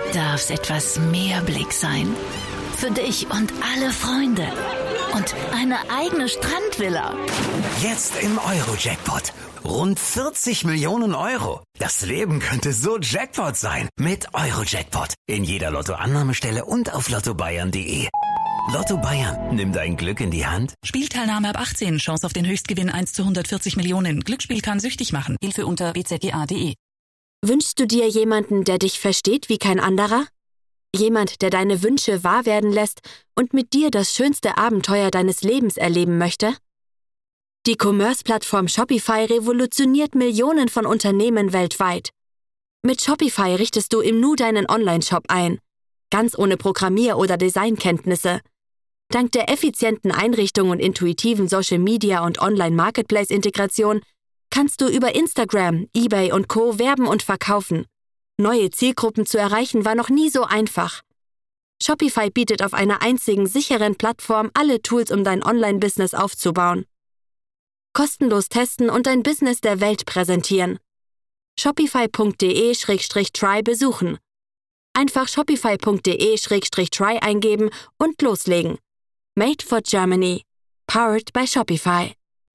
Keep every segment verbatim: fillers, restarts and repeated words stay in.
darf's etwas mehr Blick sein. Für dich und alle Freunde. Und eine eigene Strandvilla. Jetzt im Euro-Jackpot. Rund vierzig Millionen Euro. Das Leben könnte so Jackpot sein. Mit Euro-Jackpot. In jeder Lottoannahmestelle und auf lotto bayern punkt de. Lotto Bayern, nimm dein Glück in die Hand. Spielteilnahme ab achtzehn, Chance auf den Höchstgewinn eins zu hundertvierzig Millionen. Glücksspiel kann süchtig machen. Hilfe unter b z g a punkt de. Wünschst du dir jemanden, der dich versteht wie kein anderer? Jemand, der deine Wünsche wahr werden lässt und mit dir das schönste Abenteuer deines Lebens erleben möchte? Die Commerce-Plattform Shopify revolutioniert Millionen von Unternehmen weltweit. Mit Shopify richtest du im Nu deinen Online-Shop ein. Ganz ohne Programmier- oder Designkenntnisse. Dank der effizienten Einrichtung und intuitiven Social-Media- und Online-Marketplace-Integration kannst du über Instagram, eBay und Co. werben und verkaufen. Neue Zielgruppen zu erreichen war noch nie so einfach. Shopify bietet auf einer einzigen sicheren Plattform alle Tools, um dein Online-Business aufzubauen. Kostenlos testen und dein Business der Welt präsentieren. shopify punkt de slash try besuchen. Einfach shopify punkt de slash try eingeben und loslegen. Made for Germany. Powered by Shopify.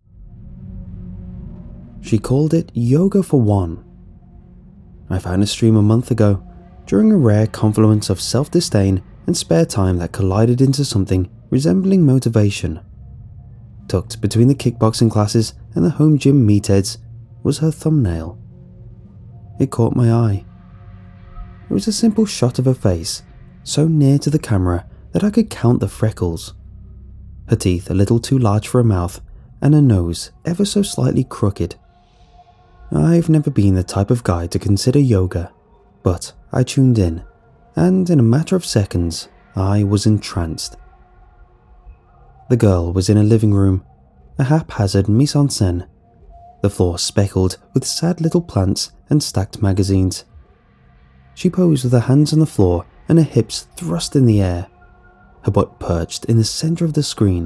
She called it Yoga for One. I found a stream a month ago, during a rare confluence of self-disdain and spare time that collided into something resembling motivation. Tucked between the kickboxing classes and the home gym meatheads was her thumbnail. It caught my eye. It was a simple shot of her face, so near to the camera that I could count the freckles. Her teeth a little too large for her mouth, and her nose ever so slightly crooked. I've never been the type of guy to consider yoga, but I tuned in, and in a matter of seconds, I was entranced. The girl was in a living room, a haphazard mise-en-scène, the floor speckled with sad little plants and stacked magazines. She posed with her hands on the floor and her hips thrust in the air, her butt perched in the center of the screen.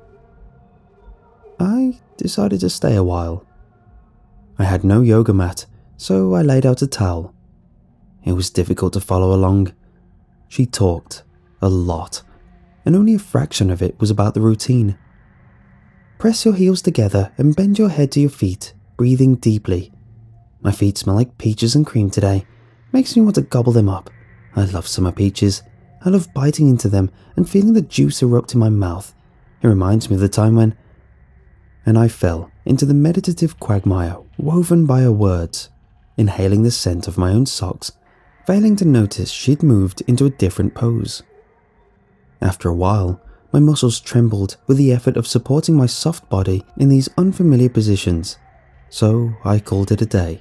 I decided to stay a while. I had no yoga mat, so I laid out a towel. It was difficult to follow along. She talked a lot, and only a fraction of it was about the routine. Press your heels together and bend your head to your feet, breathing deeply. My feet smell like peaches and cream today. Makes me want to gobble them up. I love summer peaches. I love biting into them and feeling the juice erupt in my mouth. It reminds me of the time when... And I fell into the meditative quagmire woven by her words, inhaling the scent of my own socks, failing to notice she'd moved into a different pose. After a while, my muscles trembled with the effort of supporting my soft body in these unfamiliar positions, so I called it a day.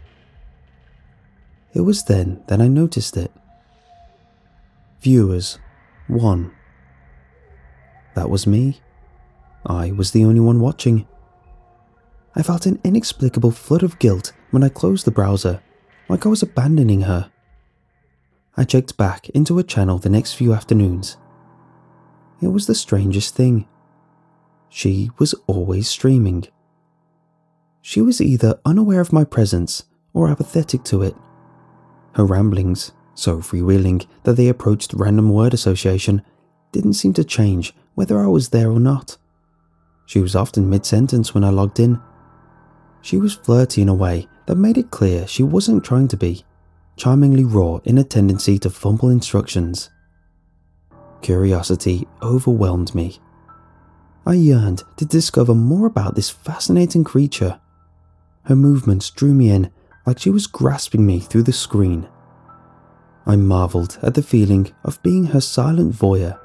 It was then that I noticed it. Viewers, one. That was me. I was the only one watching. I felt an inexplicable flood of guilt when I closed the browser, like I was abandoning her. I checked back into her channel the next few afternoons. It was the strangest thing. She was always streaming. She was either unaware of my presence or apathetic to it. Her ramblings, so freewheeling that they approached random word association, didn't seem to change whether I was there or not. She was often mid-sentence when I logged in. She was flirty in a way that made it clear she wasn't trying to be, charmingly raw in a tendency to fumble instructions. Curiosity overwhelmed me. I yearned to discover more about this fascinating creature. Her movements drew me in like she was grasping me through the screen. I marveled at the feeling of being her silent voyeur.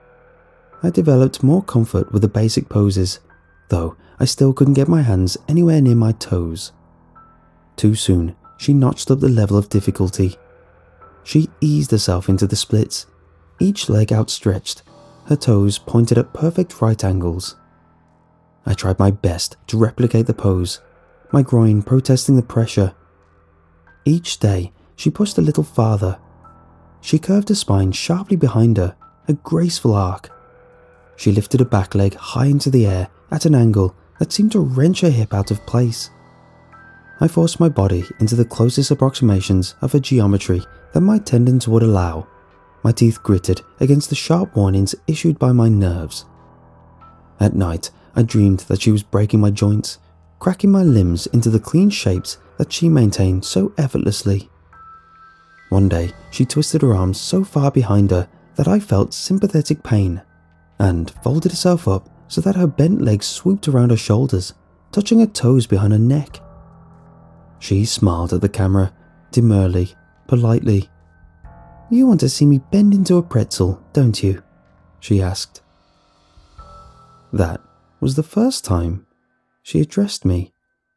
I developed more comfort with the basic poses, though I still couldn't get my hands anywhere near my toes. Too soon, she notched up the level of difficulty. She eased herself into the splits, each leg outstretched, her toes pointed at perfect right angles. I tried my best to replicate the pose, my groin protesting the pressure. Each day, she pushed a little farther. She curved her spine sharply behind her, a graceful arc. She lifted her back leg high into the air at an angle that seemed to wrench her hip out of place. I forced my body into the closest approximations of her geometry that my tendons would allow. My teeth gritted against the sharp warnings issued by my nerves. At night, I dreamed that she was breaking my joints, cracking my limbs into the clean shapes that she maintained so effortlessly. One day, she twisted her arms so far behind her that I felt sympathetic pain, and folded herself up so that her bent legs swooped around her shoulders, touching her toes behind her neck. She smiled at the camera, demurely, politely. "You want to see me bend into a pretzel, don't you?" she asked. That was the first time she addressed me.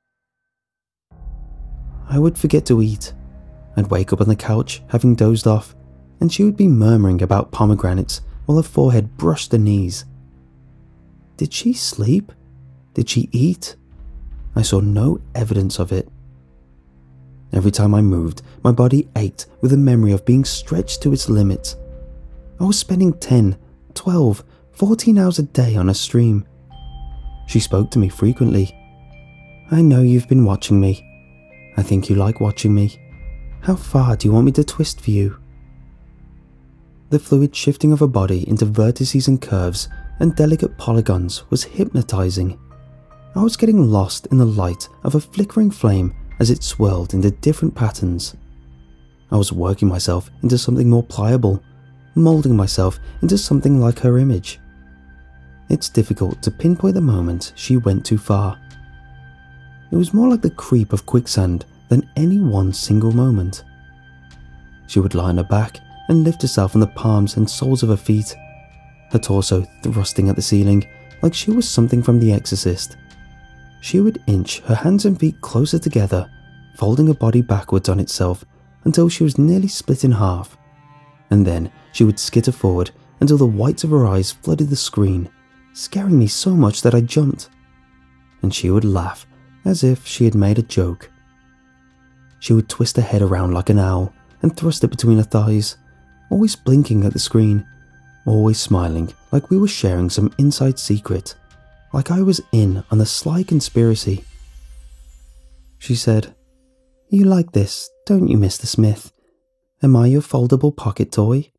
I would forget to eat. I'd wake up on the couch having dozed off, and she would be murmuring about pomegranates while her forehead brushed her knees. Did she sleep? Did she eat? I saw no evidence of it. Every time I moved, my body ached with the memory of being stretched to its limits. I was spending ten, twelve, fourteen hours a day on a stream. She spoke to me frequently. "I know you've been watching me. I think you like watching me. How far do you want me to twist for you?" The fluid shifting of her body into vertices and curves and delicate polygons was hypnotizing. I was getting lost in the light of a flickering flame as it swirled into different patterns. I was working myself into something more pliable, molding myself into something like her image. It's difficult to pinpoint the moment she went too far. It was more like the creep of quicksand than any one single moment. She would lie on her back and lift herself on the palms and soles of her feet, her torso thrusting at the ceiling like she was something from The Exorcist. She would inch her hands and feet closer together, folding her body backwards on itself until she was nearly split in half, and then she would skitter forward until the whites of her eyes flooded the screen, scaring me so much that I jumped. And she would laugh as if she had made a joke. She would twist her head around like an owl and thrust it between her thighs, always blinking at the screen, always smiling like we were sharing some inside secret, like I was in on the sly conspiracy. She said, "You like this, don't you, Mister Smith? Am I your foldable pocket toy?"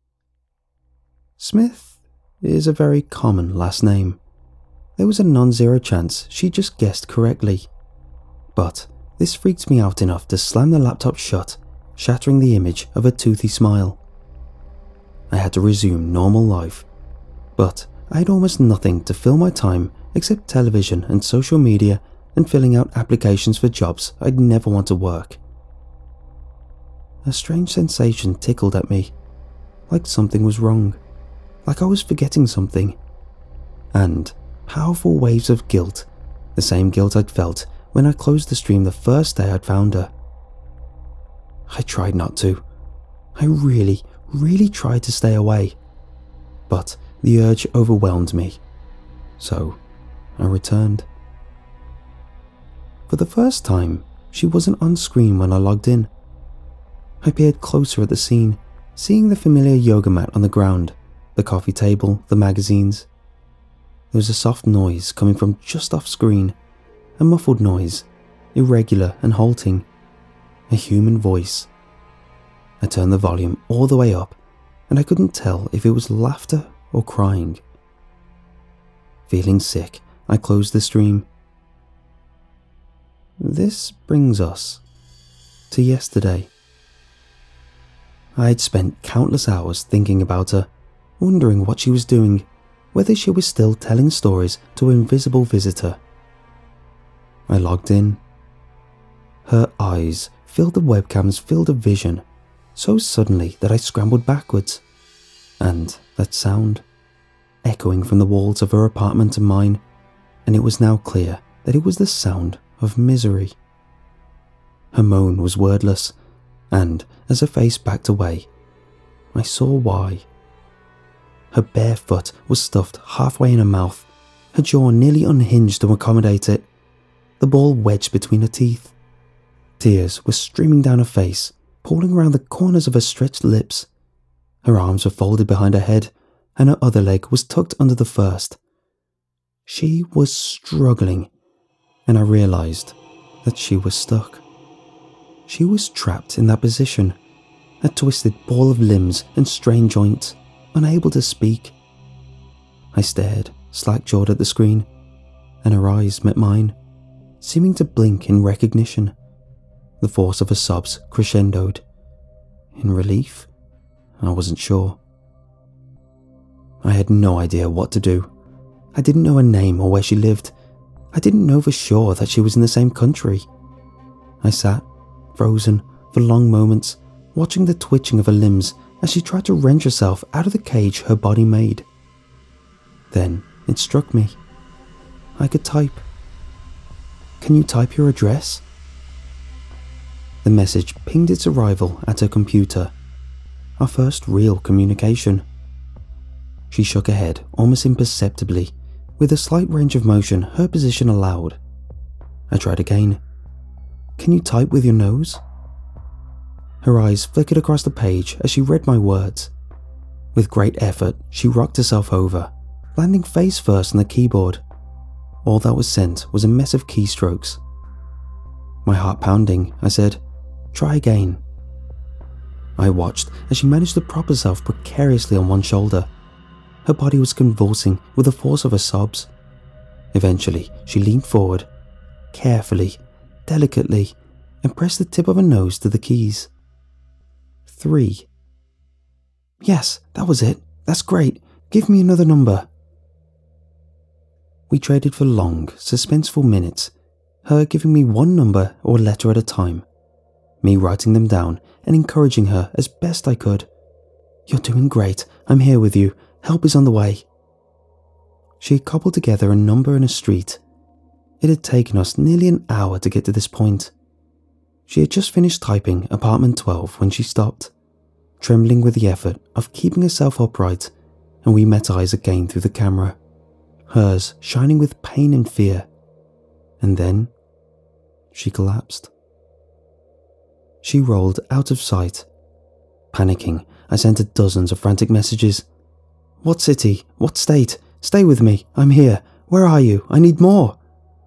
Smith is a very common last name. There was a non-zero chance she just guessed correctly. But this freaked me out enough to slam the laptop shut, shattering the image of a toothy smile. I had to resume normal life, but I had almost nothing to fill my time except television and social media and filling out applications for jobs I'd never want to work. A strange sensation tickled at me, like something was wrong, like I was forgetting something. And powerful waves of guilt, the same guilt I'd felt when I closed the stream the first day I'd found her. I tried not to. I really, really tried to stay away, but the urge overwhelmed me, so I returned. For the first time, she wasn't on screen when I logged in. I peered closer at the scene, seeing the familiar yoga mat on the ground, the coffee table, the magazines. There was a soft noise coming from just off screen, a muffled noise, irregular and halting, a human voice. I turned the volume all the way up, and I couldn't tell if it was laughter or crying. Feeling sick, I closed the stream. This brings us to yesterday. I had spent countless hours thinking about her, wondering what she was doing, whether she was still telling stories to an invisible visitor. I logged in. Her eyes filled the webcam's field of vision so suddenly that I scrambled backwards, and that sound, echoing from the walls of her apartment and mine, and it was now clear that it was the sound of misery. Her moan was wordless, and as her face backed away, I saw why. Her bare foot was stuffed halfway in her mouth, her jaw nearly unhinged to accommodate it, the ball wedged between her teeth. Tears were streaming down her face, pooling around the corners of her stretched lips. Her arms were folded behind her head, and her other leg was tucked under the first. She was struggling, and I realized that she was stuck. She was trapped in that position, a twisted ball of limbs and strained joints, unable to speak. I stared, slack-jawed at the screen, and her eyes met mine, seeming to blink in recognition. The force of her sobs crescendoed. In relief? I wasn't sure. I had no idea what to do. I didn't know her name or where she lived. I didn't know for sure that she was in the same country. I sat, frozen, for long moments, watching the twitching of her limbs as she tried to wrench herself out of the cage her body made. Then it struck me. I could type. "Can you type your address?" The message pinged its arrival at her computer. Our first real communication. She shook her head almost imperceptibly, with a slight range of motion her position allowed. I tried again. "Can you type with your nose?" Her eyes flickered across the page as she read my words. With great effort, she rocked herself over, landing face first on the keyboard. All that was sent was a mess of keystrokes. My heart pounding, I said, "Try again." I watched as she managed to prop herself precariously on one shoulder. Her body was convulsing with the force of her sobs. Eventually, she leaned forward, carefully, delicately, and pressed the tip of her nose to the keys. Three. "Yes, that was it. That's great. Give me another number." We traded for long, suspenseful minutes, her giving me one number or letter at a time, me writing them down and encouraging her as best I could. "You're doing great. I'm here with you. Help is on the way." She had cobbled together a number and a street. It had taken us nearly an hour to get to this point. She had just finished typing apartment twelve when she stopped, trembling with the effort of keeping herself upright, and we met eyes again through the camera, hers shining with pain and fear. And then she collapsed. She rolled out of sight. Panicking, I sent her dozens of frantic messages. "What city? What state? Stay with me. I'm here. Where are you? I need more."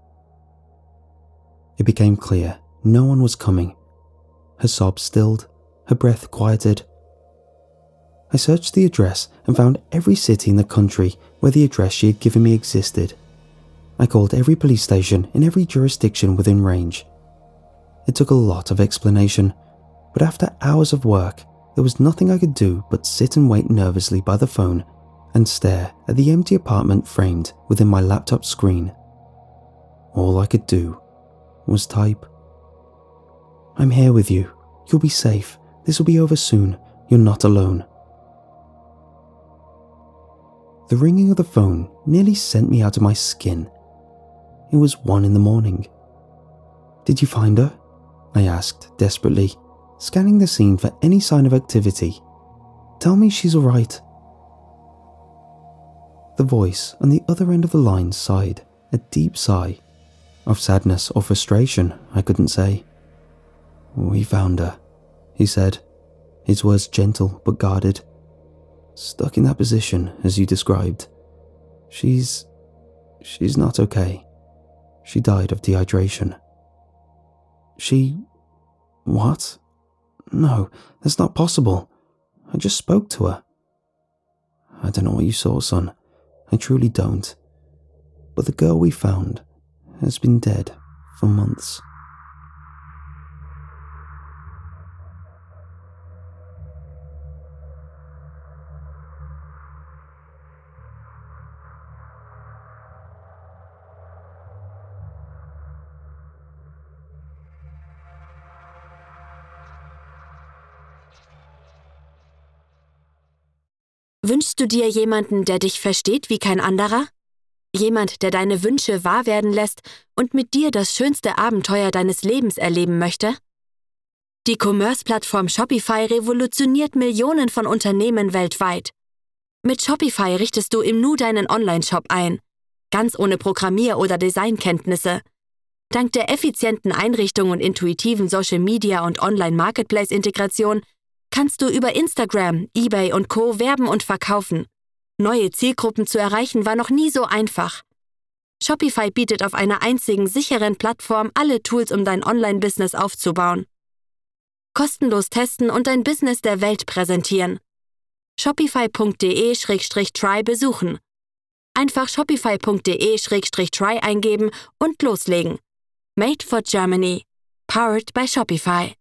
It became clear no one was coming. Her sobs stilled, her breath quieted. I searched the address and found every city in the country where the address she had given me existed. I called every police station in every jurisdiction within range. It took a lot of explanation, but after hours of work, there was nothing I could do but sit and wait nervously by the phone and stare at the empty apartment framed within my laptop screen. All I could do was type. "I'm here with you. You'll be safe. This will be over soon. You're not alone." The ringing of the phone nearly sent me out of my skin. It was one in the morning. "Did you find her?" I asked desperately, scanning the scene for any sign of activity. "Tell me she's all right." The voice on the other end of the line sighed, a deep sigh. Of sadness or frustration, I couldn't say. "We found her," he said, his words gentle but guarded. "Stuck in that position, as you described. She's... she's not okay. She died of dehydration." "She... what? No, that's not possible. I just spoke to her." "I don't know what you saw, son. I truly don't. But the girl we found has been dead for months." Wünschst du dir jemanden, der dich versteht wie kein anderer? Jemand, der deine Wünsche wahr werden lässt und mit dir das schönste Abenteuer deines Lebens erleben möchte? Die Commerce-Plattform Shopify revolutioniert Millionen von Unternehmen weltweit. Mit Shopify richtest du im Nu deinen Online-Shop ein, ganz ohne Programmier- oder Designkenntnisse. Dank der effizienten Einrichtung und intuitiven Social-Media- und Online-Marketplace-Integration kannst du über Instagram, eBay und Co. werben und verkaufen. Neue Zielgruppen zu erreichen war noch nie so einfach. Shopify bietet auf einer einzigen sicheren Plattform alle Tools, um dein Online-Business aufzubauen. Kostenlos testen und dein Business der Welt präsentieren. shopify punkt de slash try besuchen. Einfach shopify punkt de slash try eingeben und loslegen. Made for Germany. Powered by Shopify.